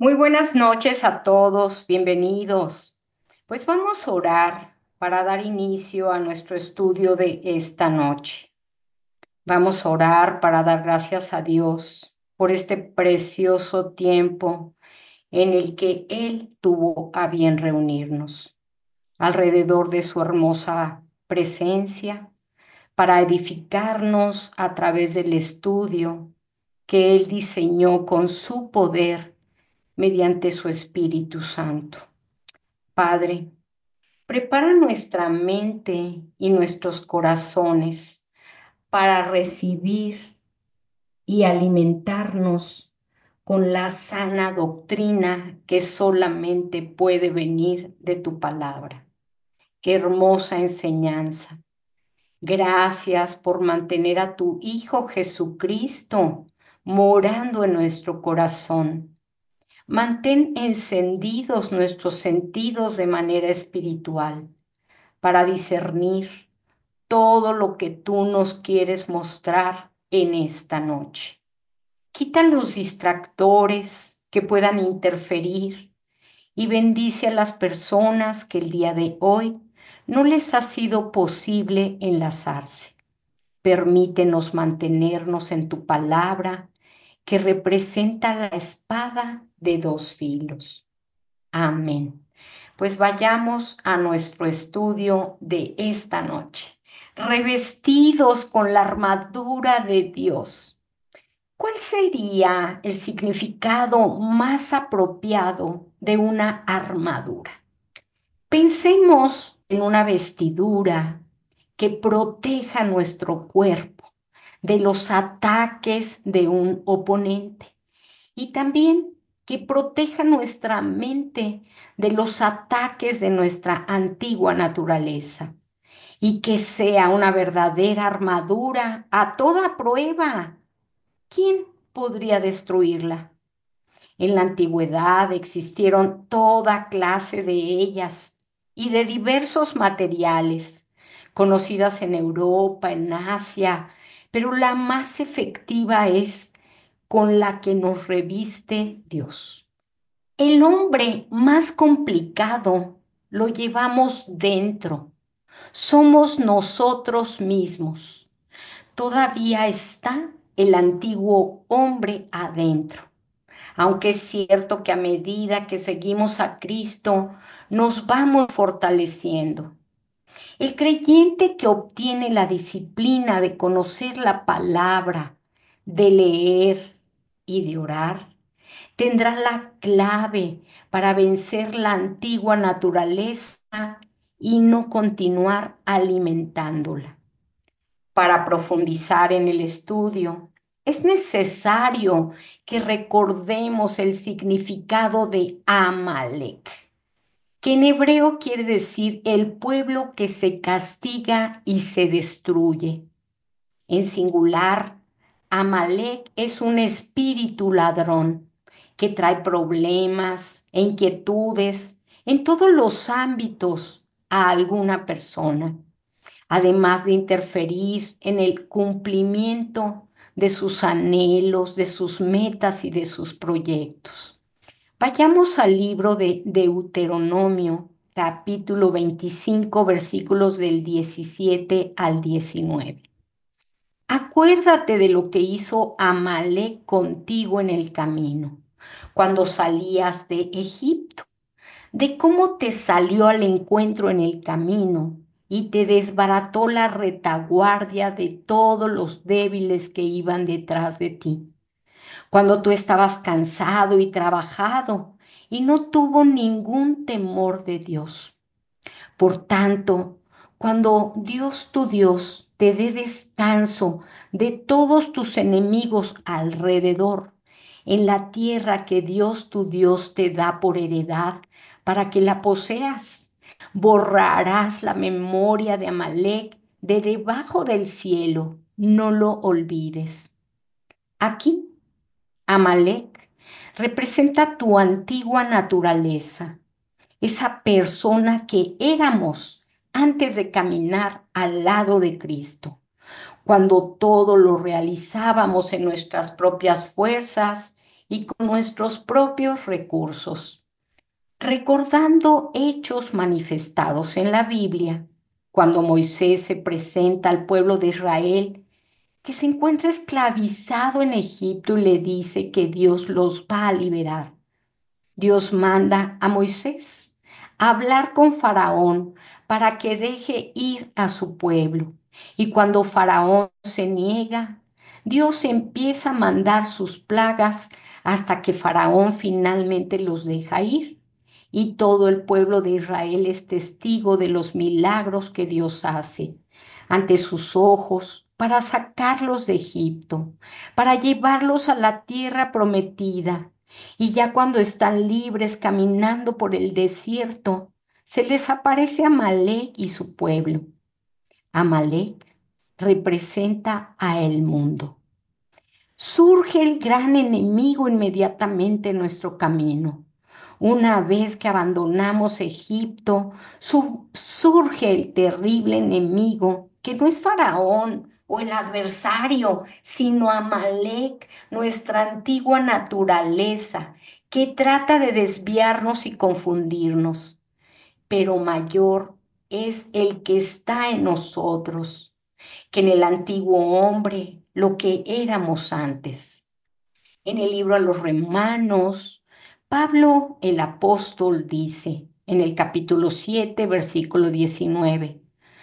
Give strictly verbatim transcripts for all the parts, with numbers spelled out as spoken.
Muy buenas noches a todos, bienvenidos. Pues vamos a orar para dar inicio a nuestro estudio de esta noche. Vamos a orar para dar gracias a Dios por este precioso tiempo en el que Él tuvo a bien reunirnos alrededor de su hermosa presencia para edificarnos a través del estudio que Él diseñó con su poder mediante su Espíritu Santo. Padre, prepara nuestra mente y nuestros corazones para recibir y alimentarnos con la sana doctrina que solamente puede venir de tu palabra. Qué hermosa enseñanza. Gracias por mantener a tu Hijo Jesucristo morando en nuestro corazón. Mantén encendidos nuestros sentidos de manera espiritual para discernir todo lo que tú nos quieres mostrar en esta noche. Quita los distractores que puedan interferir y bendice a las personas que el día de hoy no les ha sido posible enlazarse. Permítenos mantenernos en tu palabra que representa la espada de dos filos. Amén. Pues vayamos a nuestro estudio de esta noche. Revestidos con la armadura de Dios. ¿Cuál sería el significado más apropiado de una armadura? Pensemos en una vestidura que proteja nuestro cuerpo de los ataques de un oponente y también que proteja nuestra mente de los ataques de nuestra antigua naturaleza y que sea una verdadera armadura a toda prueba. ¿Quién podría destruirla? En la antigüedad existieron toda clase de ellas y de diversos materiales, conocidas en Europa, en Asia, pero la más efectiva es con la que nos reviste Dios. El hombre más complicado lo llevamos dentro. Somos nosotros mismos. Todavía está el antiguo hombre adentro. Aunque es cierto que a medida que seguimos a Cristo, nos vamos fortaleciendo. El creyente que obtiene la disciplina de conocer la palabra, de leer y de orar, tendrá la clave para vencer la antigua naturaleza y no continuar alimentándola. Para profundizar en el estudio, es necesario que recordemos el significado de Amalek, que en hebreo quiere decir el pueblo que se castiga y se destruye. En singular, Amalek es un espíritu ladrón que trae problemas e inquietudes en todos los ámbitos a alguna persona, además de interferir en el cumplimiento de sus anhelos, de sus metas y de sus proyectos. Vayamos al libro de Deuteronomio, capítulo veinticinco, versículos del diecisiete al diecinueve. Acuérdate de lo que hizo Amalek contigo en el camino, cuando salías de Egipto, de cómo te salió al encuentro en el camino y te desbarató la retaguardia de todos los débiles que iban detrás de ti, cuando tú estabas cansado y trabajado y no tuvo ningún temor de Dios. Por tanto, cuando Dios tu Dios te dé descanso de todos tus enemigos alrededor, en la tierra que Dios tu Dios te da por heredad para que la poseas, borrarás la memoria de Amalek de debajo del cielo, no lo olvides. Aquí, Amalek representa tu antigua naturaleza, esa persona que éramos antes de caminar al lado de Cristo, cuando todo lo realizábamos en nuestras propias fuerzas y con nuestros propios recursos, recordando hechos manifestados en la Biblia, cuando Moisés se presenta al pueblo de Israel, que se encuentra esclavizado en Egipto y le dice que Dios los va a liberar. Dios manda a Moisés a hablar con Faraón para que deje ir a su pueblo. Y cuando Faraón se niega, Dios empieza a mandar sus plagas hasta que Faraón finalmente los deja ir. Y todo el pueblo de Israel es testigo de los milagros que Dios hace ante sus ojos para sacarlos de Egipto, para llevarlos a la tierra prometida. Y ya cuando están libres caminando por el desierto, se les aparece Amalek y su pueblo. Amalek representa a el mundo. Surge el gran enemigo inmediatamente en nuestro camino. Una vez que abandonamos Egipto, su- surge el terrible enemigo, que no es Faraón o el adversario, sino Amalek, nuestra antigua naturaleza, que trata de desviarnos y confundirnos. Pero mayor es el que está en nosotros, que en el antiguo hombre, lo que éramos antes. En el libro a los Romanos, Pablo el apóstol dice en el capítulo siete, versículo diecinueve,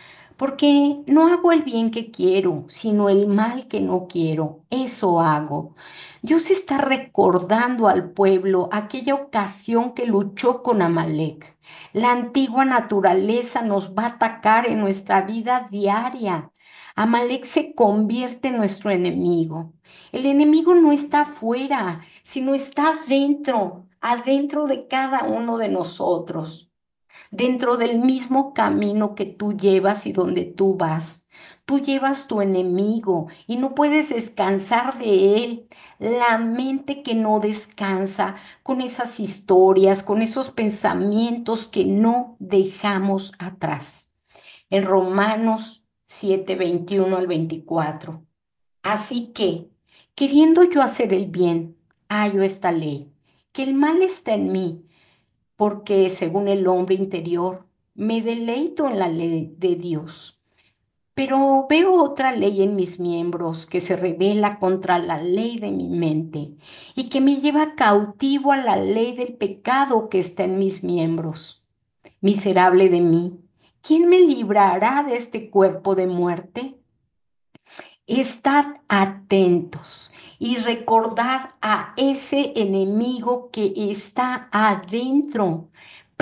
porque no hago el bien que quiero, sino el mal que no quiero, eso hago. Dios está recordando al pueblo aquella ocasión que luchó con Amalek. La antigua naturaleza nos va a atacar en nuestra vida diaria. Amalek se convierte en nuestro enemigo. El enemigo no está afuera, sino está adentro, adentro de cada uno de nosotros, dentro del mismo camino que tú llevas y donde tú vas. Tú llevas tu enemigo y no puedes descansar de él. La mente que no descansa con esas historias, con esos pensamientos que no dejamos atrás. En Romanos siete, veintiuno al veinticuatro. Así que, queriendo yo hacer el bien, hallo esta ley, que el mal está en mí, porque según el hombre interior, me deleito en la ley de Dios. Pero veo otra ley en mis miembros que se revela contra la ley de mi mente y que me lleva cautivo a la ley del pecado que está en mis miembros. Miserable de mí, ¿quién me librará de este cuerpo de muerte? Estad atentos y recordad a ese enemigo que está adentro,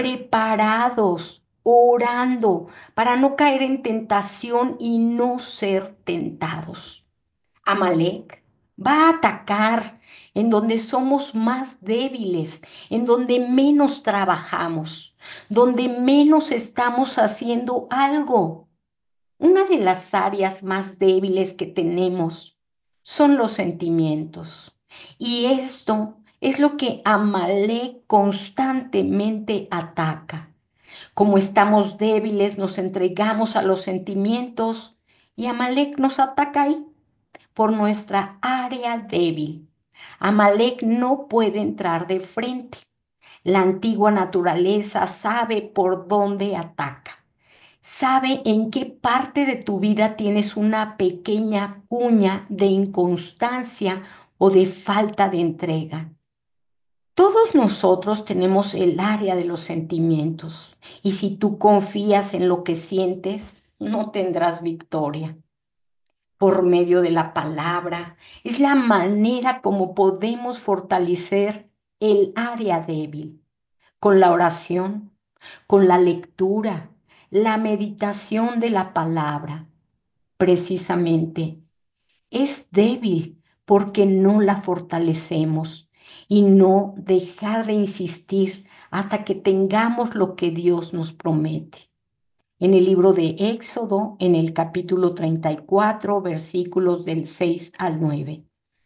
preparados, orando para no caer en tentación y no ser tentados. Amalek va a atacar en donde somos más débiles, en donde menos trabajamos, donde menos estamos haciendo algo. Una de las áreas más débiles que tenemos son los sentimientos. Y esto es lo que Amalek constantemente ataca. Como estamos débiles, nos entregamos a los sentimientos y Amalek nos ataca ahí por nuestra área débil. Amalek no puede entrar de frente. La antigua naturaleza sabe por dónde ataca. Sabe en qué parte de tu vida tienes una pequeña cuña de inconstancia o de falta de entrega. Todos nosotros tenemos el área de los sentimientos y si tú confías en lo que sientes, no tendrás victoria. Por medio de la palabra es la manera como podemos fortalecer el área débil, con la oración, con la lectura, la meditación de la palabra. Precisamente, es débil porque no la fortalecemos y no dejar de insistir hasta que tengamos lo que Dios nos promete. En el libro de Éxodo, en el capítulo treinta y cuatro, versículos del seis al nueve.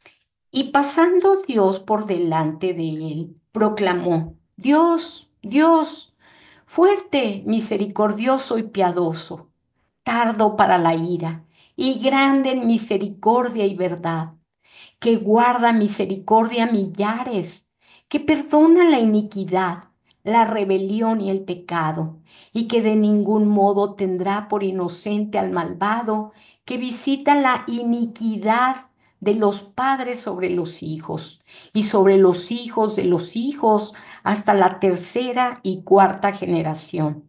Y pasando Dios por delante de él, proclamó: Dios, Dios, fuerte, misericordioso y piadoso, tardo para la ira y grande en misericordia y verdad, que guarda misericordia a millares, que perdona la iniquidad, la rebelión y el pecado, y que de ningún modo tendrá por inocente al malvado, que visita la iniquidad de los padres sobre los hijos, y sobre los hijos de los hijos hasta la tercera y cuarta generación.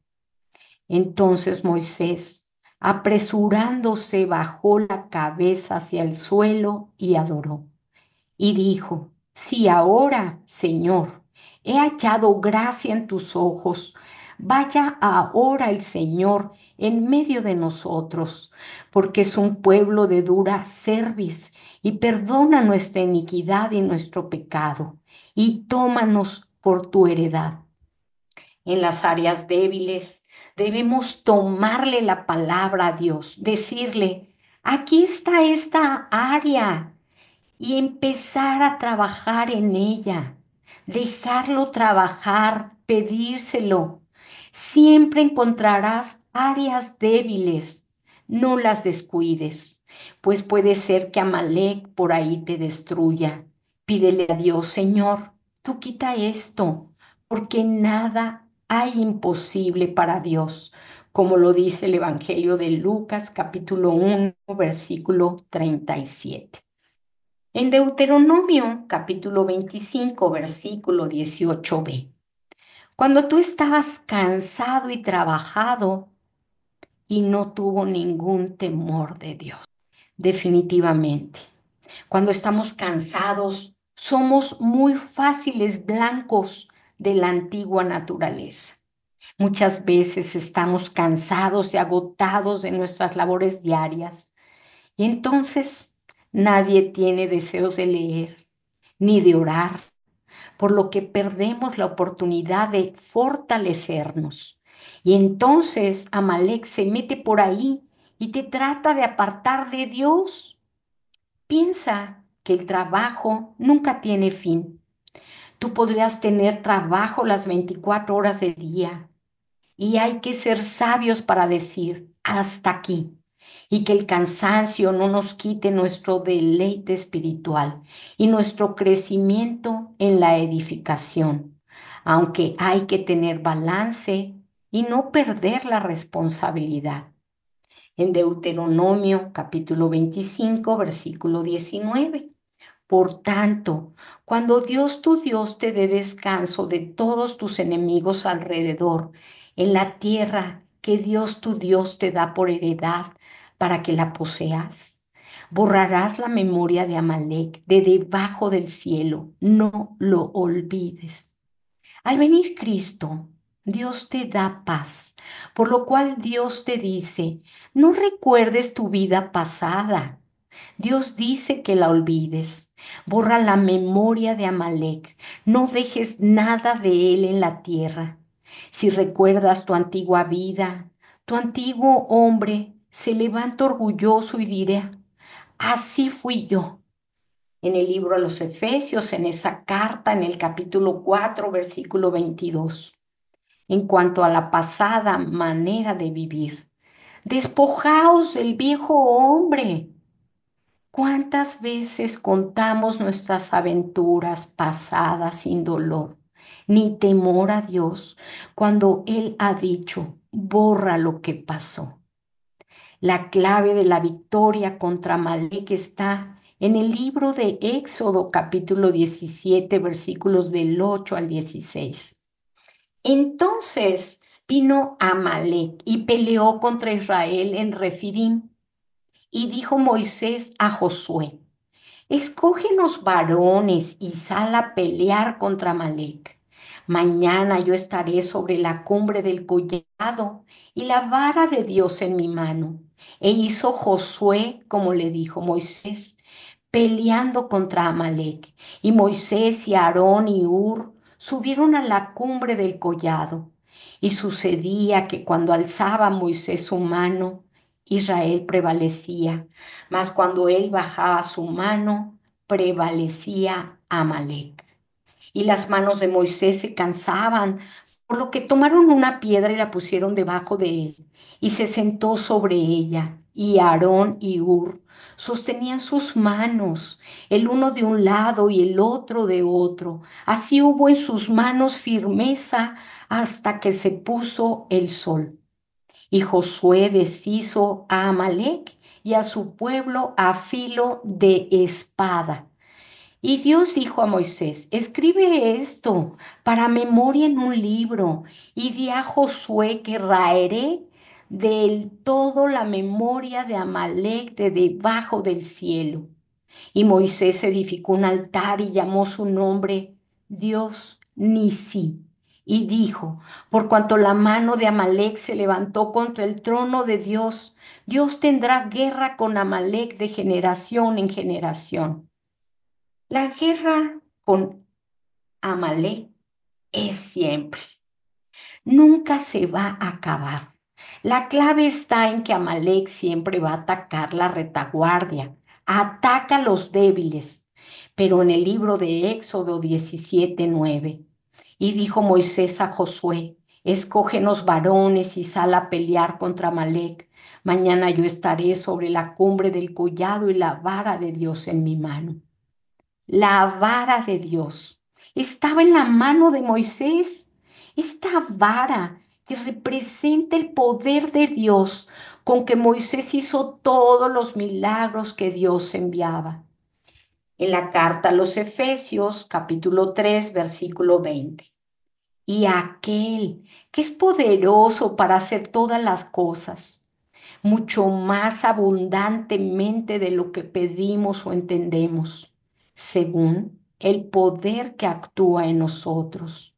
Entonces Moisés, apresurándose, bajó la cabeza hacia el suelo y adoró. Y dijo: si ahora, Señor, he hallado gracia en tus ojos, vaya ahora el Señor en medio de nosotros, porque es un pueblo de dura cerviz, y perdona nuestra iniquidad y nuestro pecado, y tómanos por tu heredad. En las áreas débiles debemos tomarle la palabra a Dios, decirle: aquí está esta área, y empezar a trabajar en ella, dejarlo trabajar, pedírselo. Siempre encontrarás áreas débiles, no las descuides, pues puede ser que Amalek por ahí te destruya. Pídele a Dios: Señor, tú quita esto, porque nada hay imposible para Dios, como lo dice el Evangelio de Lucas, capítulo uno, versículo treinta y siete. En Deuteronomio capítulo veinticinco, versículo dieciocho b. Cuando tú estabas cansado y trabajado y no tuvo ningún temor de Dios. Definitivamente, cuando estamos cansados, somos muy fáciles blancos de la antigua naturaleza. Muchas veces estamos cansados y agotados de nuestras labores diarias, y entonces nadie tiene deseos de leer ni de orar, por lo que perdemos la oportunidad de fortalecernos. Y entonces Amalek se mete por ahí y te trata de apartar de Dios. Piensa que el trabajo nunca tiene fin. Tú podrías tener trabajo las veinticuatro horas del día, y hay que ser sabios para decir: hasta aquí, y que el cansancio no nos quite nuestro deleite espiritual y nuestro crecimiento en la edificación, aunque hay que tener balance y no perder la responsabilidad. En Deuteronomio capítulo veinticinco, versículo diecinueve. Por tanto, cuando Dios tu Dios te dé descanso de todos tus enemigos alrededor, en la tierra que Dios tu Dios te da por heredad para que la poseas, borrarás la memoria de Amalek de debajo del cielo, no lo olvides. Al venir Cristo, Dios te da paz, por lo cual Dios te dice: no recuerdes tu vida pasada. Dios dice que la olvides. Borra la memoria de Amalek. No dejes nada de él en la tierra. Si recuerdas tu antigua vida, tu antiguo hombre se levanta orgulloso y dirá: así fui yo. En el libro a los Efesios, en esa carta, en el capítulo cuatro, versículo veintidós. En cuanto a la pasada manera de vivir, despojaos del viejo hombre. ¿Cuántas veces contamos nuestras aventuras pasadas sin dolor, ni temor a Dios, cuando Él ha dicho: borra lo que pasó? La clave de la victoria contra Amalek está en el libro de Éxodo, capítulo diecisiete, versículos del ocho al dieciséis. Entonces vino Amalek y peleó contra Israel en Refidim. Y dijo Moisés a Josué: escógenos varones y sal a pelear contra Amalek. Mañana yo estaré sobre la cumbre del collado y la vara de Dios en mi mano. E hizo Josué como le dijo Moisés, peleando contra Amalek. Y Moisés y Aarón y Hur subieron a la cumbre del collado. Y sucedía que cuando alzaba Moisés su mano, Israel prevalecía, mas cuando él bajaba su mano, prevalecía Amalek. Y las manos de Moisés se cansaban, por lo que tomaron una piedra y la pusieron debajo de él, y se sentó sobre ella, y Aarón y Hur sostenían sus manos, el uno de un lado y el otro de otro. Así hubo en sus manos firmeza hasta que se puso el sol. Y Josué deshizo a Amalec y a su pueblo a filo de espada. Y Dios dijo a Moisés, escribe esto para memoria en un libro y di a Josué que raeré del todo la memoria de Amalec de debajo del cielo. Y Moisés edificó un altar y llamó su nombre Dios Nisi. Y dijo, por cuanto la mano de Amalec se levantó contra el trono de Dios, Dios tendrá guerra con Amalec de generación en generación. La guerra con Amalek es siempre, nunca se va a acabar. La clave está en que Amalek siempre va a atacar la retaguardia, ataca a los débiles. Pero en el libro de Éxodo diecisiete nueve, y dijo Moisés a Josué, escógenos varones y sal a pelear contra Amalek. Mañana yo estaré sobre la cumbre del collado y la vara de Dios en mi mano. La vara de Dios estaba en la mano de Moisés. Esta vara que representa el poder de Dios con que Moisés hizo todos los milagros que Dios enviaba. En la carta a los Efesios, capítulo tres, versículo veinte. Y aquel que es poderoso para hacer todas las cosas, mucho más abundantemente de lo que pedimos o entendemos, según el poder que actúa en nosotros.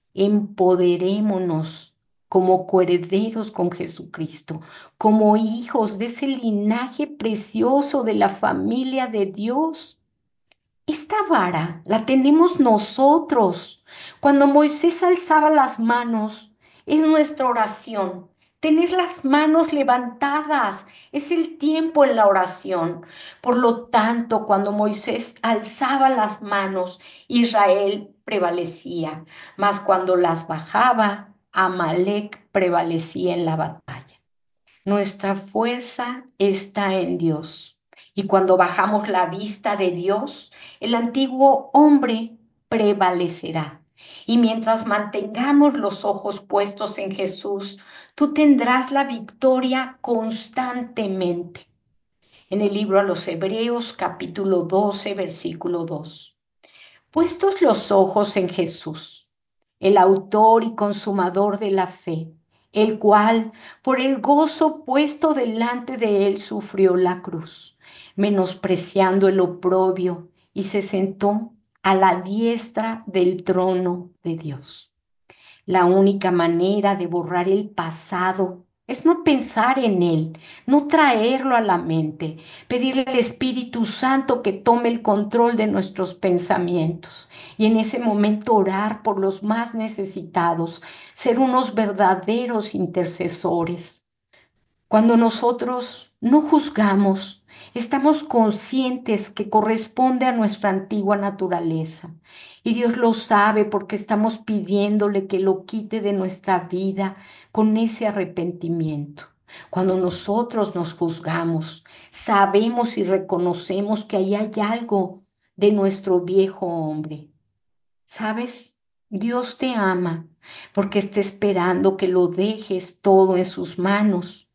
Empoderémonos como coherederos con Jesucristo, como hijos de ese linaje precioso de la familia de Dios. Esta vara la tenemos nosotros. Cuando Moisés alzaba las manos, es nuestra oración. Tener las manos levantadas es el tiempo en la oración. Por lo tanto, cuando Moisés alzaba las manos, Israel prevalecía, mas cuando las bajaba, Amalek prevalecía en la batalla. Nuestra fuerza está en Dios. Y cuando bajamos la vista de Dios, el antiguo hombre prevalecerá. Y mientras mantengamos los ojos puestos en Jesús, tú tendrás la victoria constantemente. En el libro a los Hebreos, capítulo doce, versículo dos. Puestos los ojos en Jesús, el autor y consumador de la fe, el cual, por el gozo puesto delante de él, sufrió la cruz, menospreciando el oprobio, y se sentó a la diestra del trono de Dios. La única manera de borrar el pasado es no pensar en él, no traerlo a la mente, pedirle al Espíritu Santo que tome el control de nuestros pensamientos y en ese momento orar por los más necesitados, ser unos verdaderos intercesores. Cuando nosotros no juzgamos, estamos conscientes que corresponde a nuestra antigua naturaleza. Y Dios lo sabe porque estamos pidiéndole que lo quite de nuestra vida con ese arrepentimiento. Cuando nosotros nos juzgamos, sabemos y reconocemos que ahí hay algo de nuestro viejo hombre. ¿Sabes? Dios te ama porque está esperando que lo dejes todo en sus manos,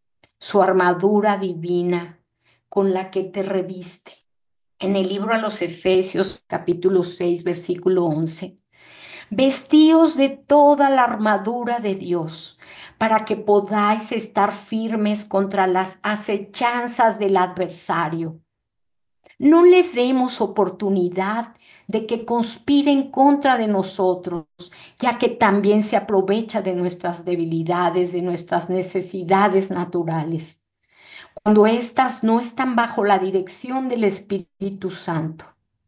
su armadura divina con la que te reviste. En el libro a los Efesios, capítulo seis, versículo once, vestíos de toda la armadura de Dios, para que podáis estar firmes contra las acechanzas del adversario. No le demos oportunidad de que conspire en contra de nosotros, ya que también se aprovecha de nuestras debilidades, de nuestras necesidades naturales, cuando éstas no están bajo la dirección del Espíritu Santo.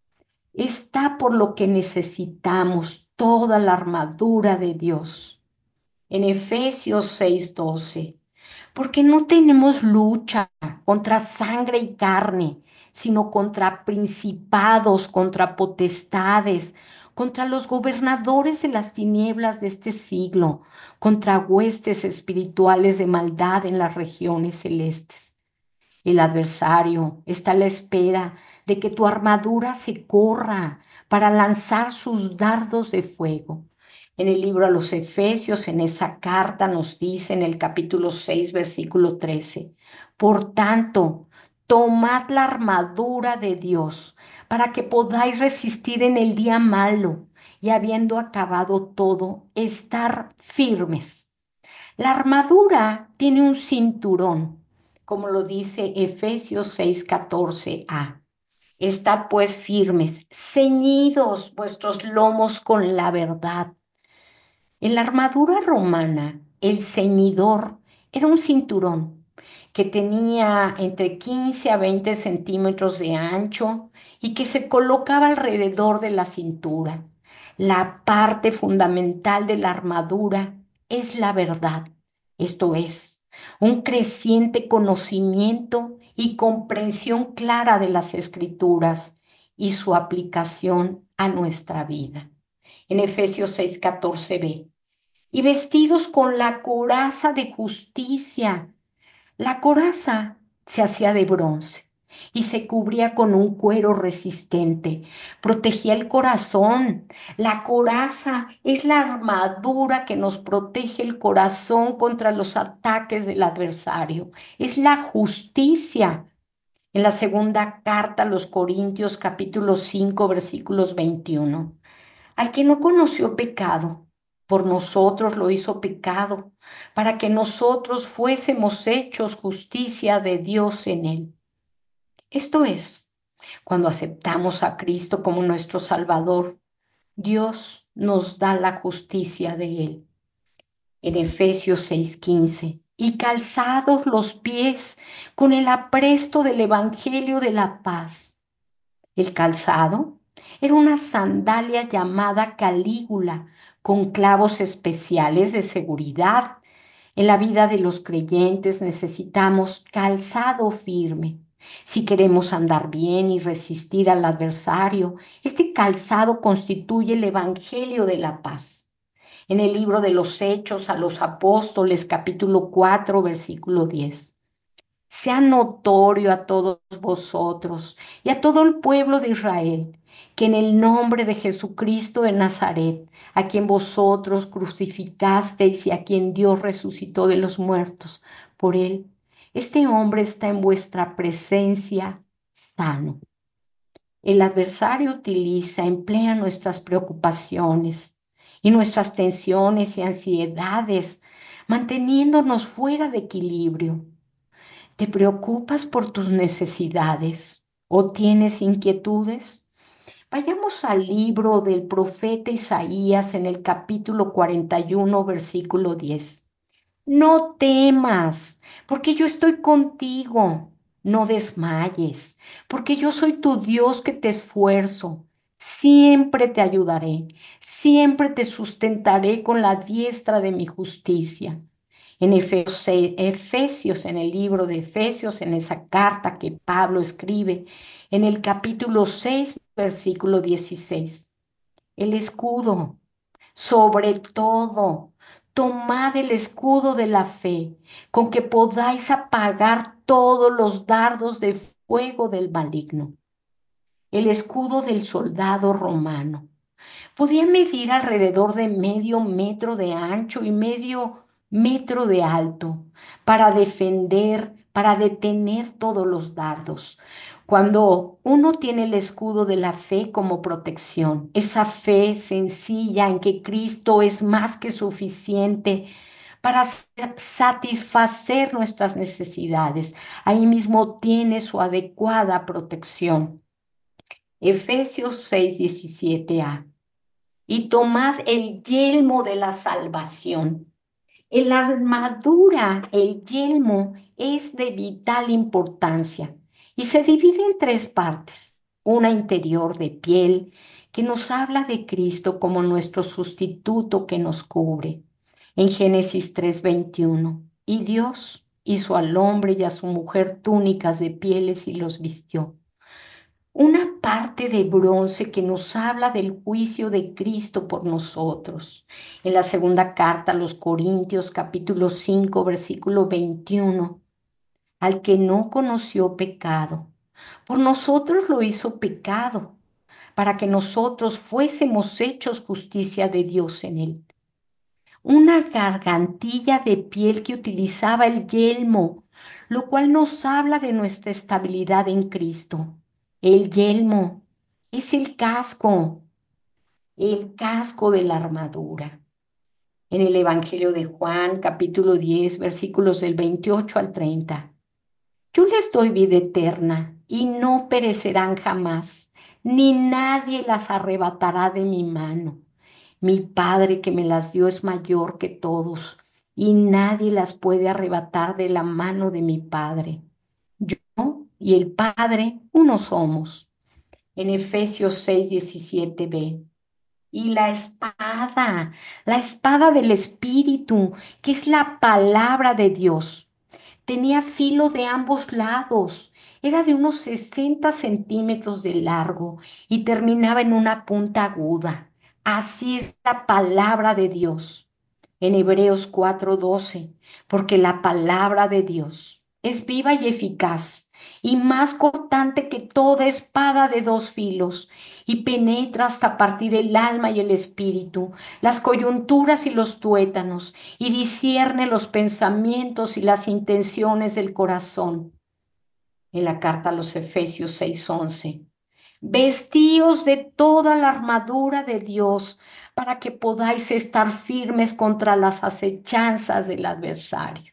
Está por lo que necesitamos toda la armadura de Dios. En Efesios seis doce, porque no tenemos lucha contra sangre y carne, sino contra principados, contra potestades, contra los gobernadores de las tinieblas de este siglo, contra huestes espirituales de maldad en las regiones celestes. El adversario está a la espera de que tu armadura se corra para lanzar sus dardos de fuego. En el libro a los Efesios, en esa carta nos dice en el capítulo seis, versículo trece, por tanto, tomad la armadura de Dios para que podáis resistir en el día malo y habiendo acabado todo, estar firmes. La armadura tiene un cinturón, como lo dice Efesios seis, catorce a. Estad pues firmes, ceñidos vuestros lomos con la verdad. En la armadura romana, el ceñidor era un cinturón que tenía entre quince a veinte centímetros de ancho y que se colocaba alrededor de la cintura. La parte fundamental de la armadura es la verdad, esto es, un creciente conocimiento y comprensión clara de las escrituras y su aplicación a nuestra vida. En Efesios seis, catorce b, y vestidos con la coraza de justicia. La coraza se hacía de bronce y se cubría con un cuero resistente, protegía el corazón. La coraza es la armadura que nos protege el corazón contra los ataques del adversario, es la justicia. En la segunda carta a los Corintios, capítulo cinco, versículos veintiuno. Al que no conoció pecado, por nosotros lo hizo pecado, para que nosotros fuésemos hechos justicia de Dios en él. Esto es, cuando aceptamos a Cristo como nuestro Salvador, Dios nos da la justicia de él. En Efesios seis, quince, y calzados los pies con el apresto del Evangelio de la paz. El calzado era una sandalia llamada calígula, con clavos especiales de seguridad. En la vida de los creyentes necesitamos calzado firme. Si queremos andar bien y resistir al adversario, este calzado constituye el Evangelio de la paz. En el libro de los Hechos a los Apóstoles, capítulo cuatro, versículo diez. Sea notorio a todos vosotros y a todo el pueblo de Israel, que en el nombre de Jesucristo de Nazaret, a quien vosotros crucificasteis y a quien Dios resucitó de los muertos, por él, este hombre está en vuestra presencia sano. El adversario utiliza, emplea nuestras preocupaciones y nuestras tensiones y ansiedades, manteniéndonos fuera de equilibrio. ¿Te preocupas por tus necesidades o tienes inquietudes? Vayamos al libro del profeta Isaías en el capítulo cuarenta y uno, versículo diez. No temas, porque yo estoy contigo. No desmayes, porque yo soy tu Dios que te esfuerzo. Siempre te ayudaré, siempre te sustentaré con la diestra de mi justicia. En Efesios, Efesios, en el libro de Efesios, en esa carta que Pablo escribe, en el capítulo seis, versículo dieciséis. El escudo, sobre todo, tomad el escudo de la fe, con que podáis apagar todos los dardos de fuego del maligno. El escudo del soldado romano podía medir alrededor de medio metro de ancho y medio metro de alto para defender, para detener todos los dardos. Cuando uno tiene el escudo de la fe como protección, esa fe sencilla en que Cristo es más que suficiente para satisfacer nuestras necesidades, ahí mismo tiene su adecuada protección. Efesios seis, diecisiete a. Y tomad el yelmo de la salvación. En la armadura, el yelmo es de vital importancia y se divide en tres partes. Una interior de piel, que nos habla de Cristo como nuestro sustituto que nos cubre. En Génesis tres, veintiuno. Y Dios hizo al hombre y a su mujer túnicas de pieles y los vistió. una parte de bronce que nos habla del juicio de Cristo por nosotros. En la segunda carta a los Corintios, capítulo cinco, versículo veintiuno, al que no conoció pecado, por nosotros lo hizo pecado, para que nosotros fuésemos hechos justicia de Dios en él. Una gargantilla de piel que utilizaba el yelmo, lo cual nos habla de nuestra estabilidad en Cristo. El yelmo es el casco, el casco de la armadura. En el Evangelio de Juan, capítulo diez, versículos del veintiocho al treinta. Yo les doy vida eterna y no perecerán jamás, ni nadie las arrebatará de mi mano. Mi Padre que me las dio es mayor que todos, y nadie las puede arrebatar de la mano de mi Padre. Yo y el Padre uno somos. En Efesios seis, diecisiete b. Y la espada, la espada del Espíritu, que es la palabra de Dios. Tenía filo de ambos lados, era de unos sesenta centímetros de largo y terminaba en una punta aguda. Así es la palabra de Dios. En Hebreos cuatro doce, porque la palabra de Dios es viva y eficaz y más cortante que toda espada de dos filos y penetra hasta partir el alma y el espíritu, las coyunturas y los tuétanos, y discierne los pensamientos y las intenciones del corazón. En la carta a los Efesios seis once. Vestíos de toda la armadura de Dios para que podáis estar firmes contra las acechanzas del adversario.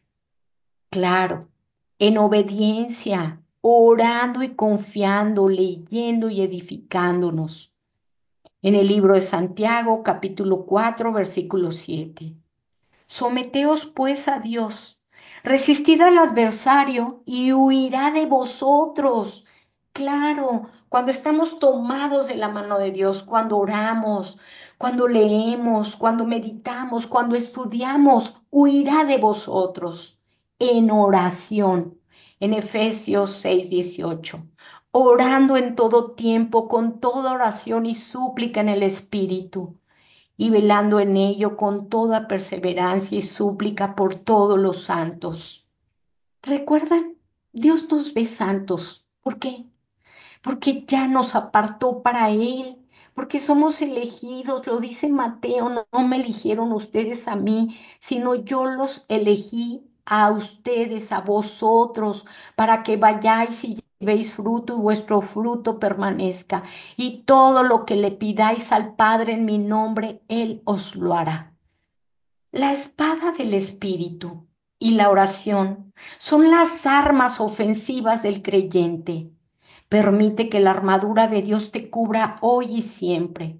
Claro, en obediencia, orando y confiando, leyendo y edificándonos. En el libro de Santiago, capítulo cuatro, versículo siete. Someteos pues a Dios, resistid al adversario y huirá de vosotros. Claro, cuando estamos tomados de la mano de Dios, cuando oramos, cuando leemos, cuando meditamos, cuando estudiamos, huirá de vosotros en oración. En Efesios seis dieciocho, orando en todo tiempo, con toda oración y súplica en el Espíritu y velando en ello con toda perseverancia y súplica por todos los santos. ¿Recuerdan? Dios nos ve santos. ¿Por qué? Porque ya nos apartó para Él, porque somos elegidos, lo dice Mateo, no, no me eligieron ustedes a mí, sino yo los elegí a ustedes, a vosotros, para que vayáis y llevéis fruto y vuestro fruto permanezca. Y todo lo que le pidáis al Padre en mi nombre, Él os lo hará. La espada del Espíritu y la oración son las armas ofensivas del creyente. Permite que la armadura de Dios te cubra hoy y siempre.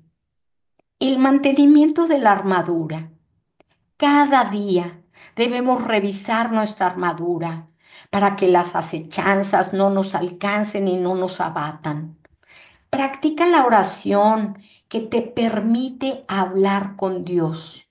El mantenimiento de la armadura. Cada día debemos revisar nuestra armadura para que las acechanzas no nos alcancen y no nos abatan. Practica la oración que te permite hablar con Dios.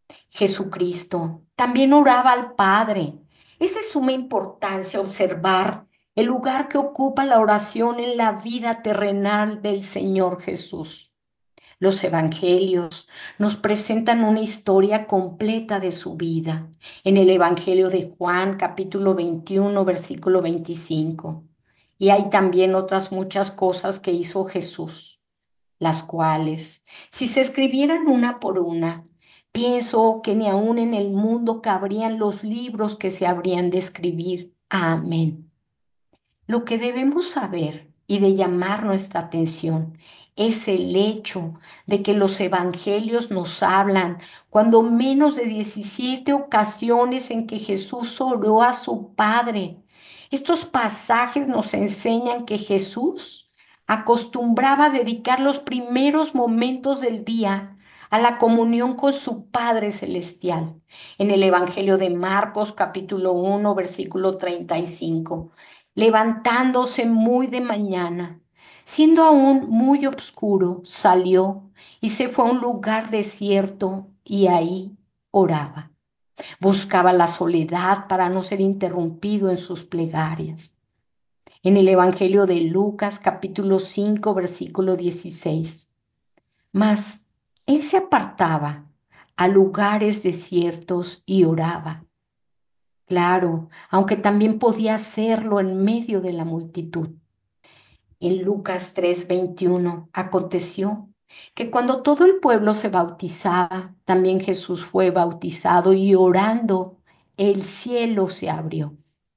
Jesucristo también oraba al Padre. Es de suma importancia observar el lugar que ocupa la oración en la vida terrenal del Señor Jesús. Los evangelios nos presentan una historia completa de su vida. En el Evangelio de Juan, capítulo veintiuno, versículo veinticinco. Y hay también otras muchas cosas que hizo Jesús, las cuales, si se escribieran una por una, pienso que ni aún en el mundo cabrían los libros que se habrían de escribir. Amén. Lo que debemos saber y de llamar nuestra atención es el hecho de que los evangelios nos hablan cuando menos de diecisiete ocasiones en que Jesús oró a su Padre. Estos pasajes nos enseñan que Jesús acostumbraba a dedicar los primeros momentos del día a la comunión con su Padre Celestial. En el Evangelio de Marcos, capítulo uno, versículo treinta y cinco, levantándose muy de mañana, siendo aún muy oscuro, salió y se fue a un lugar desierto y ahí oraba. Buscaba la soledad para no ser interrumpido en sus plegarias. en el Evangelio de Lucas, capítulo cinco, versículo dieciséis. Mas él se apartaba a lugares desiertos y oraba. Claro, aunque también podía hacerlo en medio de la multitud. En Lucas tres veintiuno aconteció que cuando todo el pueblo se bautizaba, también Jesús fue bautizado y orando, el cielo se abrió.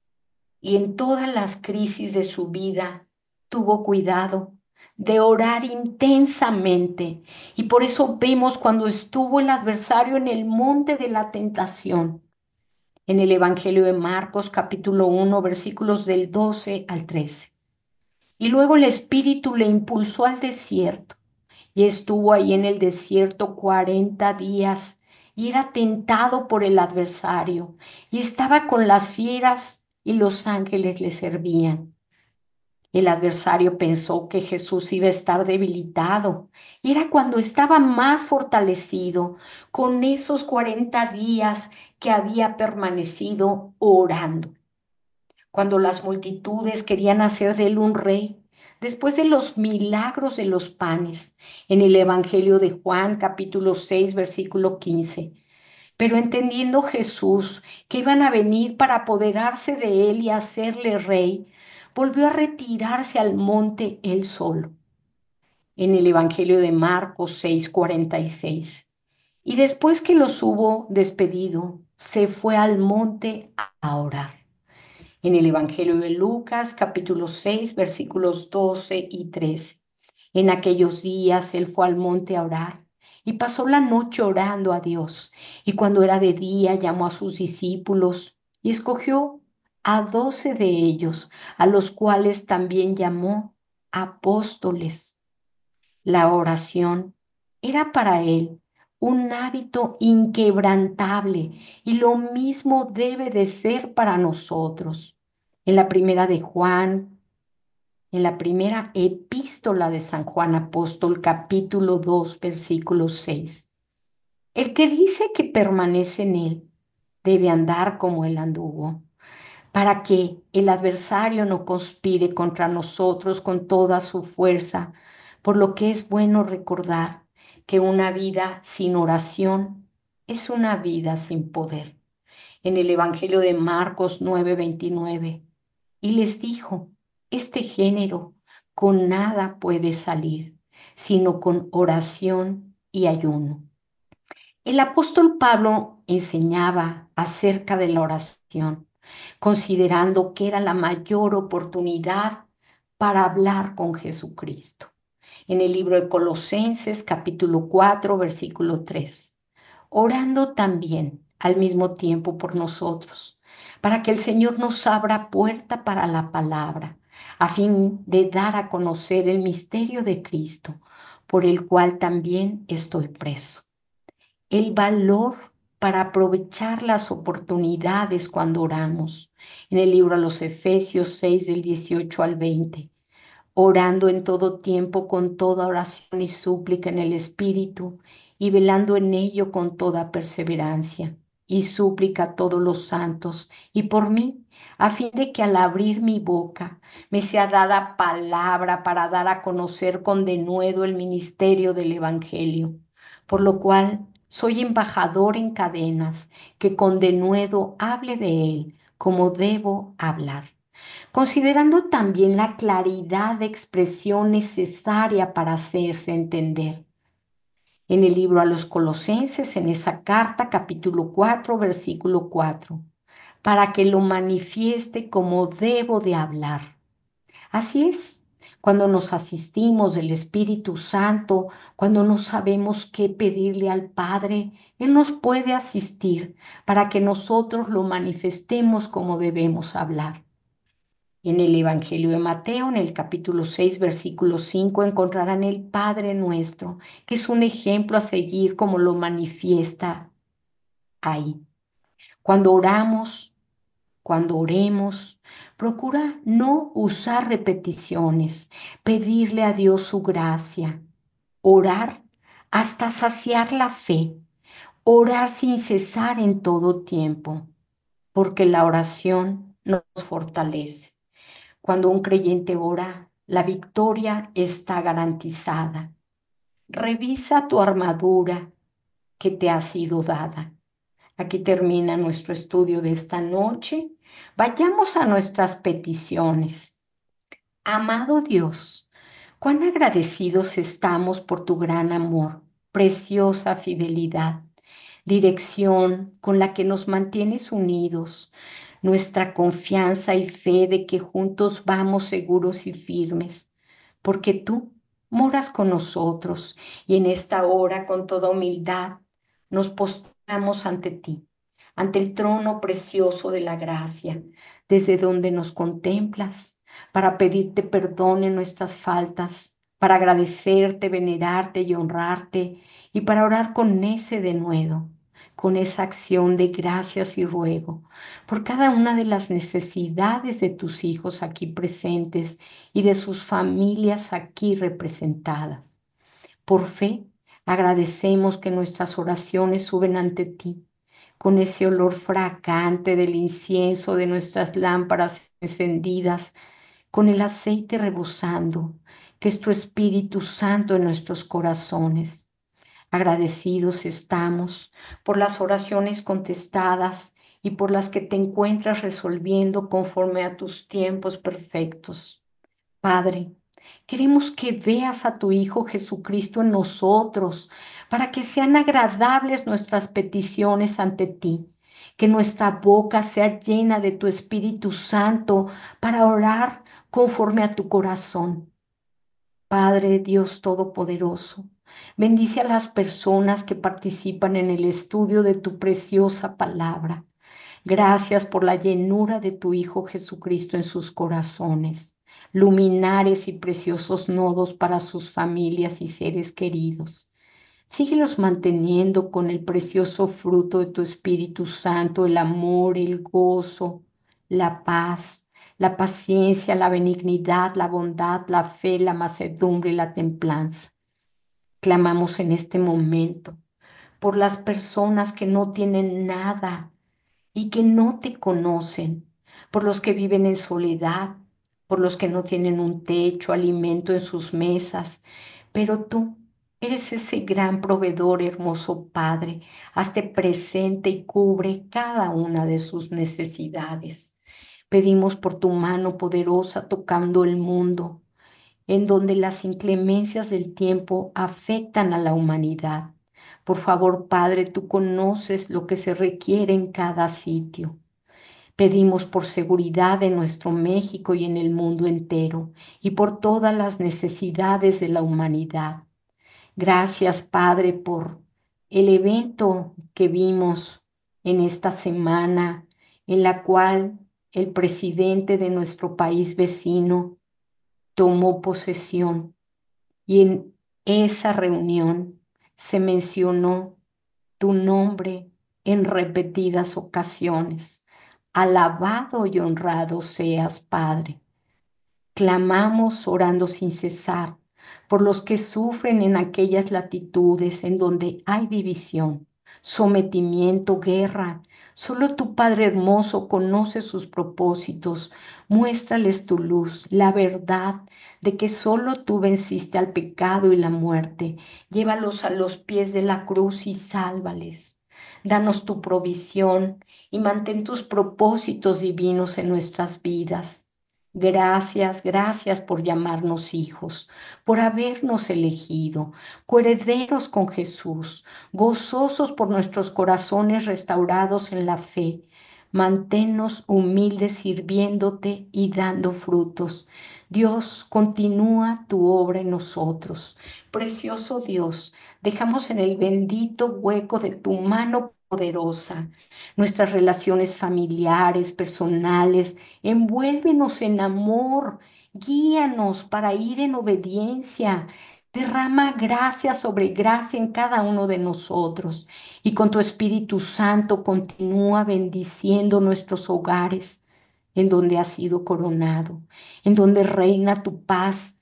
Y en todas las crisis de su vida tuvo cuidado de orar intensamente. Y por eso vemos cuando estuvo el adversario en el monte de la tentación, en el Evangelio de Marcos capítulo uno, versículos del doce al trece. Y luego el Espíritu le impulsó al desierto y estuvo ahí en el desierto cuarenta días y era tentado por el adversario y estaba con las fieras y los ángeles le servían. El adversario pensó que Jesús iba a estar debilitado y era cuando estaba más fortalecido con esos cuarenta días que había permanecido orando. Cuando las multitudes querían hacer de él un rey, después de los milagros de los panes, en el Evangelio de Juan, capítulo seis, versículo quince. Pero entendiendo Jesús que iban a venir para apoderarse de él y hacerle rey, volvió a retirarse al monte él solo. En el Evangelio de Marcos seis, cuarenta y seis. Y después que los hubo despedido, se fue al monte a orar. En el Evangelio de Lucas, capítulo seis, versículos doce y trece. En aquellos días él fue al monte a orar y pasó la noche orando a Dios. Y cuando era de día llamó a sus discípulos y escogió a doce de ellos, a los cuales también llamó apóstoles. La oración era para él un hábito inquebrantable y lo mismo debe de ser para nosotros. En la primera de Juan, en la primera epístola de San Juan Apóstol, capítulo dos, versículo seis. El que dice que permanece en él debe andar como él anduvo, para que el adversario no conspire contra nosotros con toda su fuerza, por lo que es bueno recordar que una vida sin oración es una vida sin poder. En el Evangelio de Marcos nueve veintinueve, y les dijo, este género con nada puede salir, sino con oración y ayuno. El apóstol Pablo enseñaba acerca de la oración, considerando que era la mayor oportunidad para hablar con Jesucristo. En el libro de Colosenses, capítulo cuatro, versículo tres, orando también al mismo tiempo por nosotros, para que el Señor nos abra puerta para la palabra, a fin de dar a conocer el misterio de Cristo, por el cual también estoy preso. El valor para aprovechar las oportunidades cuando oramos. En el libro a los Efesios seis del dieciocho al veinte. Orando en todo tiempo con toda oración y súplica en el Espíritu y velando en ello con toda perseverancia y súplica a todos los santos y por mí, a fin de que al abrir mi boca me sea dada palabra para dar a conocer con denuedo el ministerio del Evangelio, por lo cual soy embajador en cadenas, que con denuedo hable de él como debo hablar, considerando también la claridad de expresión necesaria para hacerse entender. En el libro a los Colosenses, en esa carta, capítulo cuatro, versículo cuatro, para que lo manifieste como debo de hablar. Así es, cuando nos asistimos del Espíritu Santo, cuando no sabemos qué pedirle al Padre, Él nos puede asistir para que nosotros lo manifestemos como debemos hablar. En el Evangelio de Mateo, en el capítulo seis, versículo cinco, encontrarán el Padre Nuestro, que es un ejemplo a seguir como lo manifiesta ahí. Cuando oramos, cuando oremos, procura no usar repeticiones, pedirle a Dios su gracia, orar hasta saciar la fe, orar sin cesar en todo tiempo, porque la oración nos fortalece. Cuando un creyente ora, la victoria está garantizada. Revisa tu armadura que te ha sido dada. Aquí termina nuestro estudio de esta noche. Vayamos a nuestras peticiones. Amado Dios, cuán agradecidos estamos por tu gran amor, preciosa fidelidad, dirección con la que nos mantienes unidos, nuestra confianza y fe de que juntos vamos seguros y firmes, porque tú moras con nosotros y en esta hora con toda humildad nos postramos ante ti, ante el trono precioso de la gracia, desde donde nos contemplas, para pedirte perdón en nuestras faltas, para agradecerte, venerarte y honrarte, y para orar con ese denuedo, con esa acción de gracias y ruego por cada una de las necesidades de tus hijos aquí presentes y de sus familias aquí representadas. Por fe, agradecemos que nuestras oraciones suben ante ti, con ese olor fragante del incienso de nuestras lámparas encendidas, con el aceite rebosando, que es tu Espíritu Santo en nuestros corazones. Agradecidos estamos por las oraciones contestadas y por las que te encuentras resolviendo conforme a tus tiempos perfectos. Padre, queremos que veas a tu Hijo Jesucristo en nosotros, para que sean agradables nuestras peticiones ante ti, que nuestra boca sea llena de tu Espíritu Santo para orar conforme a tu corazón. Padre Dios Todopoderoso, bendice a las personas que participan en el estudio de tu preciosa palabra. Gracias por la llenura de tu Hijo Jesucristo en sus corazones, luminares y preciosos nodos para sus familias y seres queridos. Síguelos manteniendo con el precioso fruto de tu Espíritu Santo, el amor, el gozo, la paz, la paciencia, la benignidad, la bondad, la fe, la mansedumbre y la templanza. Clamamos en este momento por las personas que no tienen nada y que no te conocen, por los que viven en soledad, por los que no tienen un techo, alimento en sus mesas, pero tú eres ese gran proveedor, hermoso Padre. Hazte presente y cubre cada una de sus necesidades. Pedimos por tu mano poderosa tocando el mundo, en donde las inclemencias del tiempo afectan a la humanidad. Por favor, Padre, tú conoces lo que se requiere en cada sitio. Pedimos por seguridad en nuestro México y en el mundo entero, y por todas las necesidades de la humanidad. Gracias, Padre, por el evento que vimos en esta semana, en la cual el presidente de nuestro país vecino tomó posesión y en esa reunión se mencionó tu nombre en repetidas ocasiones. Alabado y honrado seas, Padre. Clamamos orando sin cesar por los que sufren en aquellas latitudes en donde hay división, sometimiento, guerra. Solo tu Padre hermoso conoce sus propósitos. Muéstrales tu luz, la verdad de que solo tú venciste al pecado y la muerte. Llévalos a los pies de la cruz y sálvales. Danos tu provisión y mantén tus propósitos divinos en nuestras vidas. Gracias, gracias por llamarnos hijos, por habernos elegido, coherederos con Jesús, gozosos por nuestros corazones restaurados en la fe. Manténnos humildes sirviéndote y dando frutos. Dios, continúa tu obra en nosotros. Precioso Dios, dejamos en el bendito hueco de tu mano poderosa nuestras relaciones familiares, personales. Envuélvenos en amor, guíanos para ir en obediencia. Derrama gracia sobre gracia en cada uno de nosotros y con tu Espíritu Santo continúa bendiciendo nuestros hogares en donde has sido coronado, en donde reina tu paz,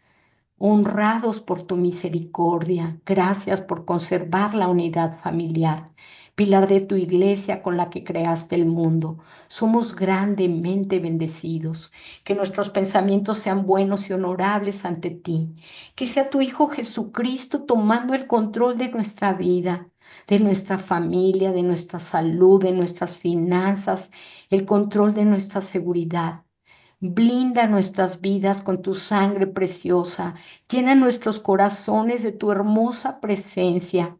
honrados por tu misericordia. Gracias por conservar la unidad familiar. pilar de tu iglesia con la que creaste el mundo. Somos grandemente bendecidos. Que nuestros pensamientos sean buenos y honorables ante ti. Que sea tu Hijo Jesucristo tomando el control de nuestra vida, de nuestra familia, de nuestra salud, de nuestras finanzas, el control de nuestra seguridad. Blinda nuestras vidas con tu sangre preciosa. Llena nuestros corazones de tu hermosa presencia.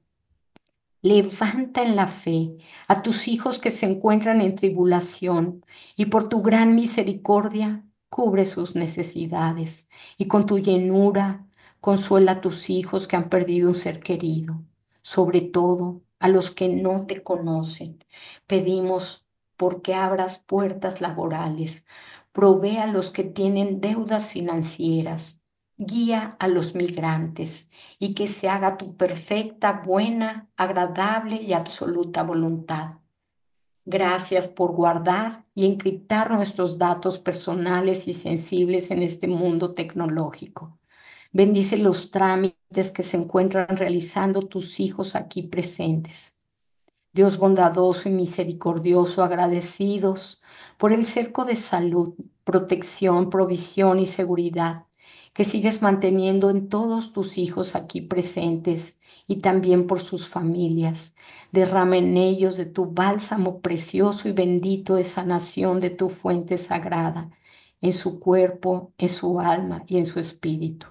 Levanta en la fe a tus hijos que se encuentran en tribulación y por tu gran misericordia cubre sus necesidades y con tu llenura consuela a tus hijos que han perdido un ser querido, sobre todo a los que no te conocen. Pedimos porque abras puertas laborales, provee a los que tienen deudas financieras, guía a los migrantes y que se haga tu perfecta, buena, agradable y absoluta voluntad. Gracias por guardar y encriptar nuestros datos personales y sensibles en este mundo tecnológico. Bendice los trámites que se encuentran realizando tus hijos aquí presentes. Dios bondadoso y misericordioso, agradecidos por el cerco de salud, protección, provisión y seguridad que sigues manteniendo en todos tus hijos aquí presentes y también por sus familias. Derrama en ellos de tu bálsamo precioso y bendito de sanación de tu fuente sagrada, en su cuerpo, en su alma y en su espíritu.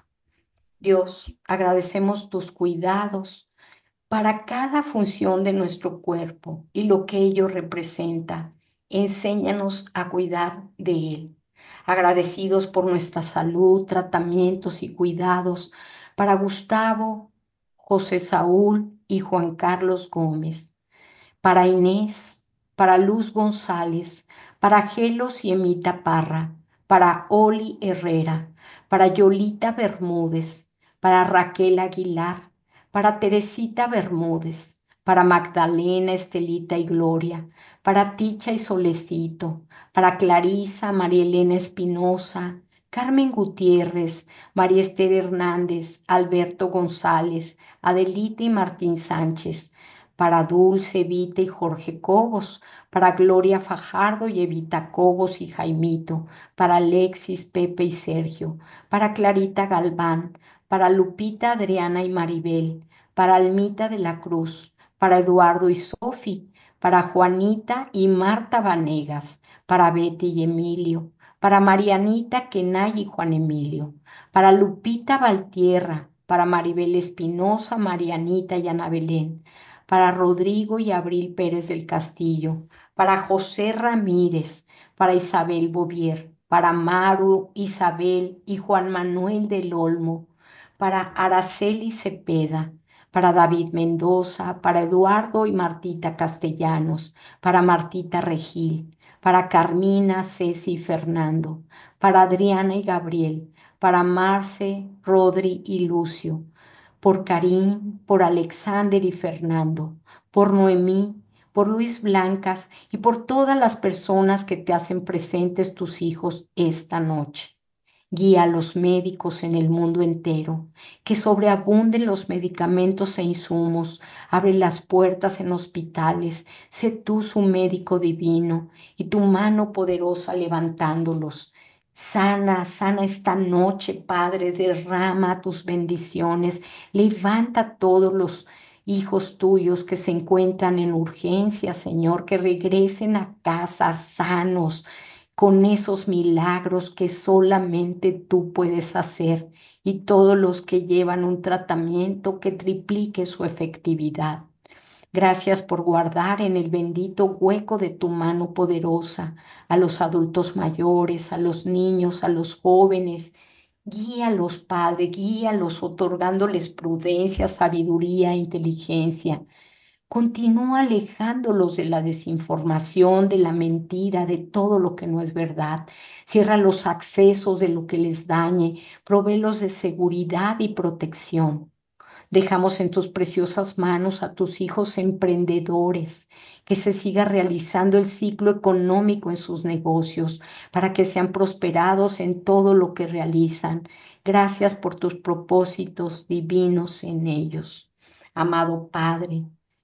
Dios, agradecemos tus cuidados para cada función de nuestro cuerpo y lo que ello representa. Enséñanos a cuidar de él. Agradecidos por nuestra salud, tratamientos y cuidados para Gustavo, José Saúl y Juan Carlos Gómez, para Inés, para Luz González, para Gelos y Emita Parra, para Oli Herrera, para Yolita Bermúdez, para Raquel Aguilar, para Teresita Bermúdez, para Magdalena, Estelita y Gloria, para Ticha y Solecito, para Clarisa, María Elena Espinosa, Carmen Gutiérrez, María Esther Hernández, Alberto González, Adelita y Martín Sánchez, para Dulce, Evita y Jorge Cobos, para Gloria Fajardo y Evita Cobos y Jaimito, para Alexis, Pepe y Sergio, para Clarita Galván, para Lupita, Adriana y Maribel, para Almita de la Cruz, para Eduardo y Sofi, para Juanita y Marta Vanegas, para Betty y Emilio, para Marianita, Kenay y Juan Emilio, para Lupita Valtierra, para Maribel Espinosa, Marianita y Ana Belén, para Rodrigo y Abril Pérez del Castillo, para José Ramírez, para Isabel Bovier, para Maru, Isabel y Juan Manuel del Olmo, para Araceli Cepeda, para David Mendoza, para Eduardo y Martita Castellanos, para Martita Regil, para Carmina, Ceci y Fernando, para Adriana y Gabriel, para Marce, Rodri y Lucio, por Karim, por Alexander y Fernando, por Noemí, por Luis Blancas y por todas las personas que te hacen presentes tus hijos esta noche. Guía a los médicos en el mundo entero, que sobreabunden los medicamentos e insumos, abre las puertas en hospitales, sé tú su médico divino y tu mano poderosa levantándolos. Sana, sana esta noche, Padre, derrama tus bendiciones, levanta a todos los hijos tuyos que se encuentran en urgencia, Señor, que regresen a casa sanos, con esos milagros que solamente tú puedes hacer, y todos los que llevan un tratamiento que triplique su efectividad. Gracias por guardar en el bendito hueco de tu mano poderosa a los adultos mayores, a los niños, a los jóvenes. Guíalos, Padre, guíalos, otorgándoles prudencia, sabiduría e inteligencia. Continúa alejándolos de la desinformación, de la mentira, de todo lo que no es verdad. Cierra los accesos de lo que les dañe. Provéelos de seguridad y protección. Dejamos en tus preciosas manos a tus hijos emprendedores, que se siga realizando el ciclo económico en sus negocios, para que sean prosperados en todo lo que realizan. Gracias por tus propósitos divinos en ellos. Amado Padre,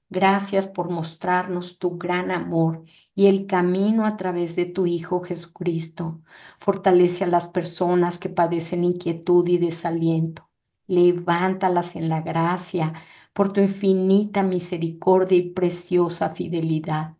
Gracias por mostrarnos tu gran amor y el camino a través de tu Hijo Jesucristo. Fortalece a las personas que padecen inquietud y desaliento. Levántalas en la gracia por tu infinita misericordia y preciosa fidelidad.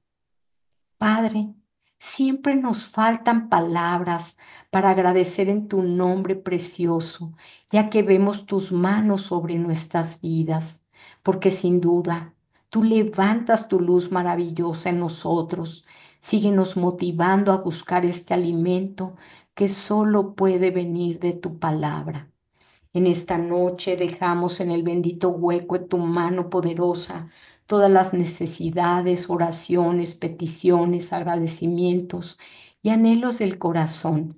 Padre, siempre nos faltan palabras para agradecer en tu nombre precioso, ya que vemos tus manos sobre nuestras vidas, porque sin duda tú levantas tu luz maravillosa en nosotros. Síguenos motivando a buscar este alimento que solo puede venir de tu palabra. En esta noche dejamos en el bendito hueco de tu mano poderosa todas las necesidades, oraciones, peticiones, agradecimientos y anhelos del corazón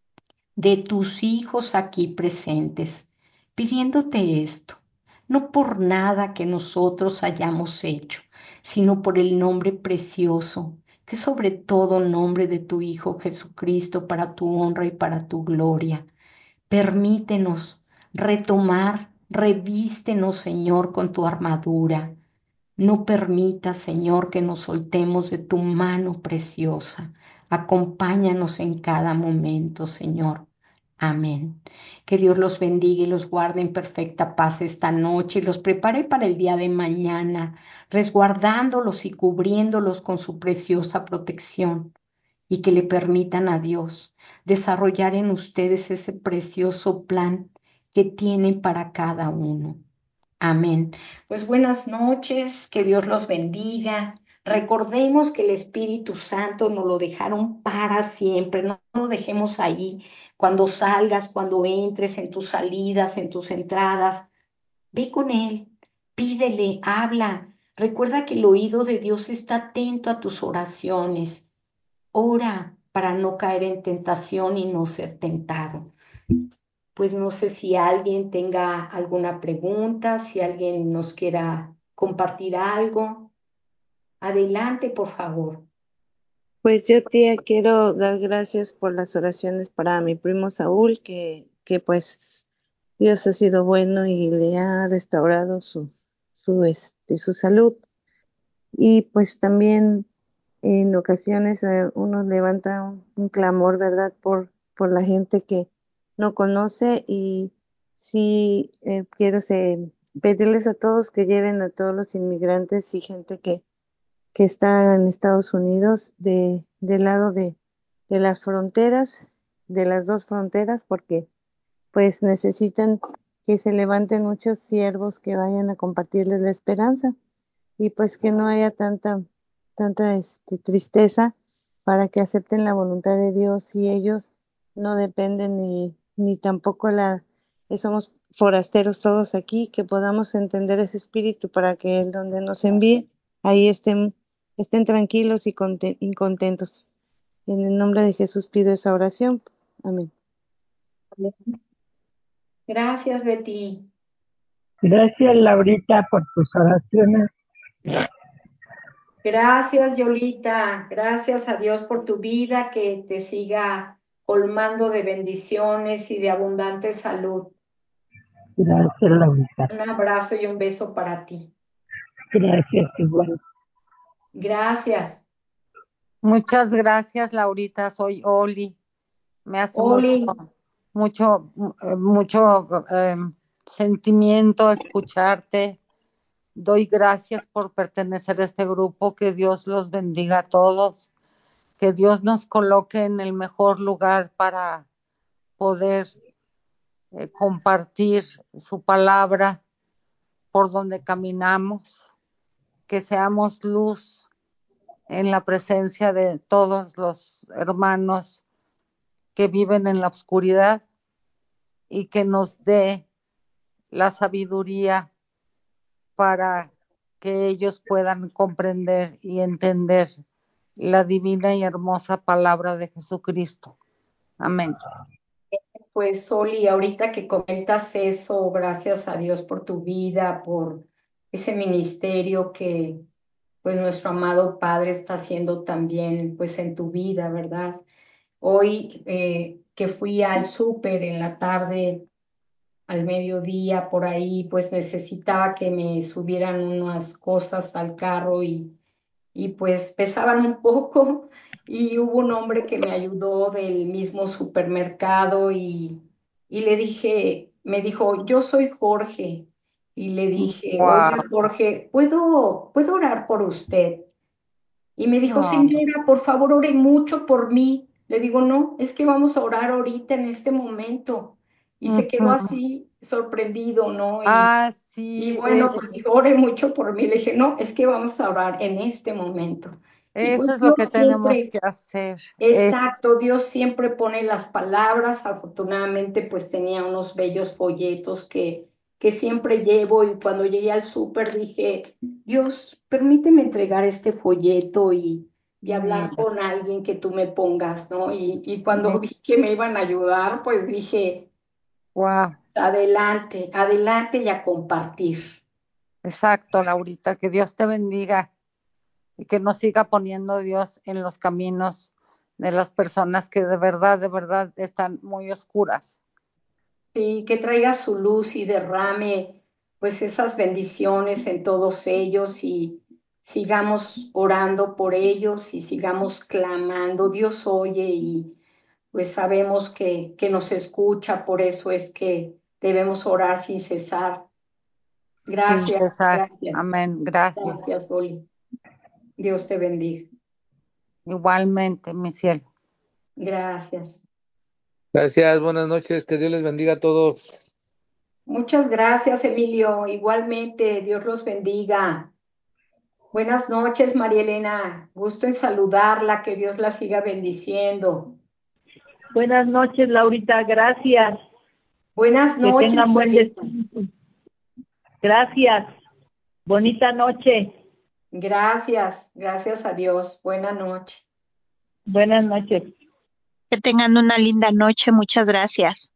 de tus hijos aquí presentes, pidiéndote esto, no por nada que nosotros hayamos hecho, sino por el nombre precioso, que sobre todo nombre de tu Hijo Jesucristo, para tu honra y para tu gloria. Permítenos retomar, revístenos, Señor, con tu armadura. No permitas, Señor, que nos soltemos de tu mano preciosa. Acompáñanos en cada momento, Señor. Amén. Que Dios los bendiga y los guarde en perfecta paz esta noche y los prepare para el día de mañana, resguardándolos y cubriéndolos con su preciosa protección, y que le permitan a Dios desarrollar en ustedes ese precioso plan que tiene para cada uno. Amén. Pues buenas noches, que Dios los bendiga. Recordemos que el Espíritu Santo nos lo dejaron para siempre, no lo dejemos ahí. Cuando salgas, cuando entres, en tus salidas, en tus entradas, ve con Él, pídele, habla. Recuerda que el oído de Dios está atento a tus oraciones. Ora para no caer en tentación y no ser tentado. Pues no sé si alguien tenga alguna pregunta, si alguien nos quiera compartir algo. Adelante, por favor. Pues yo, tía, quiero dar gracias por las oraciones para mi primo Saúl, que, que pues Dios ha sido bueno y le ha restaurado su, su, este, su salud. Y pues también en ocasiones eh, uno levanta un, un clamor, ¿verdad? Por, por la gente que no conoce, y sí eh, quiero se- pedirles a todos que lleven a todos los inmigrantes y gente que que está en Estados Unidos, de, del lado de, de las fronteras, de las dos fronteras, porque pues necesitan que se levanten muchos siervos que vayan a compartirles la esperanza, y pues que no haya tanta, tanta este, tristeza, para que acepten la voluntad de Dios, y ellos no dependen ni, ni tampoco la, que somos forasteros todos aquí, que podamos entender ese espíritu para que Él donde nos envíe, ahí estén, estén tranquilos y, conte- y contentos. En el nombre de Jesús pido esa oración. Amén. Gracias, Betty. Gracias, Laurita, por tus oraciones. Gracias, Yolita. Gracias a Dios por tu vida, que te siga colmando de bendiciones y de abundante salud. Gracias, Laurita. Un abrazo y un beso para ti. Gracias, igual. Gracias. Muchas gracias, Laurita. Soy Oli. Me hace mucho, Oli, mucho, eh, mucho eh, sentimiento escucharte. Doy gracias por pertenecer a este grupo. Que Dios los bendiga a todos. Que Dios nos coloque en el mejor lugar para poder eh, compartir su palabra por donde caminamos. Que seamos luz en la presencia de todos los hermanos que viven en la oscuridad, y que nos dé la sabiduría para que ellos puedan comprender y entender la divina y hermosa palabra de Jesucristo. Amén. pues Oli, ahorita que comentas eso, gracias a Dios por tu vida, por ese ministerio que pues nuestro amado Padre está haciendo también pues en tu vida, ¿verdad? Hoy eh, que fui al súper en la tarde, al mediodía por ahí, pues necesitaba que me subieran unas cosas al carro y, y pues pesaban un poco y hubo un hombre que me ayudó del mismo supermercado y, y le dije, me dijo, yo soy Jorge. Y le dije, oiga, Wow. Jorge, ¿puedo, ¿puedo orar por usted? Y me dijo, No. señora, por favor, ore mucho por mí. Le digo, no, es que vamos a orar ahorita en este momento. Y se quedó Ujú. así sorprendido, ¿no? Y, Ah, y sí, eh, bueno, pues dijo, ore mucho por mí. Le dije, no, es que vamos a orar en este momento. Y pues eso es lo Dios que tenemos siempre, que hacer. Eh, exacto, Dios siempre pone las palabras. Afortunadamente, pues tenía unos bellos folletos que, que siempre llevo y cuando llegué al súper dije, Dios, permíteme entregar este folleto y, y hablar mira, con alguien que tú me pongas, ¿no? Y, y cuando mi- vi que me iban a ayudar, pues dije, wow, adelante, adelante y a compartir. exacto, Laurita, que Dios te bendiga y que nos siga poniendo Dios en los caminos de las personas que de verdad, de verdad están muy oscuras. Sí, que traiga su luz y derrame pues esas bendiciones en todos ellos y sigamos orando por ellos y sigamos clamando. Dios oye y pues sabemos que, que nos escucha, por eso es que debemos orar sin cesar. Sin Gracias, cesar. gracias, Amén. Gracias. gracias, Oli. Dios te bendiga. Igualmente, mi cielo. Gracias. Gracias, buenas noches, que Dios les bendiga a todos. Muchas gracias, Emilio. Igualmente, Dios los bendiga. Buenas noches, María Elena. Gusto en saludarla, que Dios la siga bendiciendo. Buenas noches, Laurita, gracias. Buenas Que noches, tengan buen Clarita. descanso. Gracias. Bonita noche. Gracias, gracias a Dios. Buena noche. Buenas noches. Que tengan una linda noche. Muchas gracias.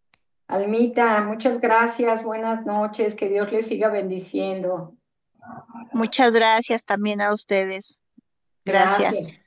Almita, muchas gracias. Buenas noches. Que Dios le siga bendiciendo. Muchas gracias también a ustedes. Gracias. Gracias.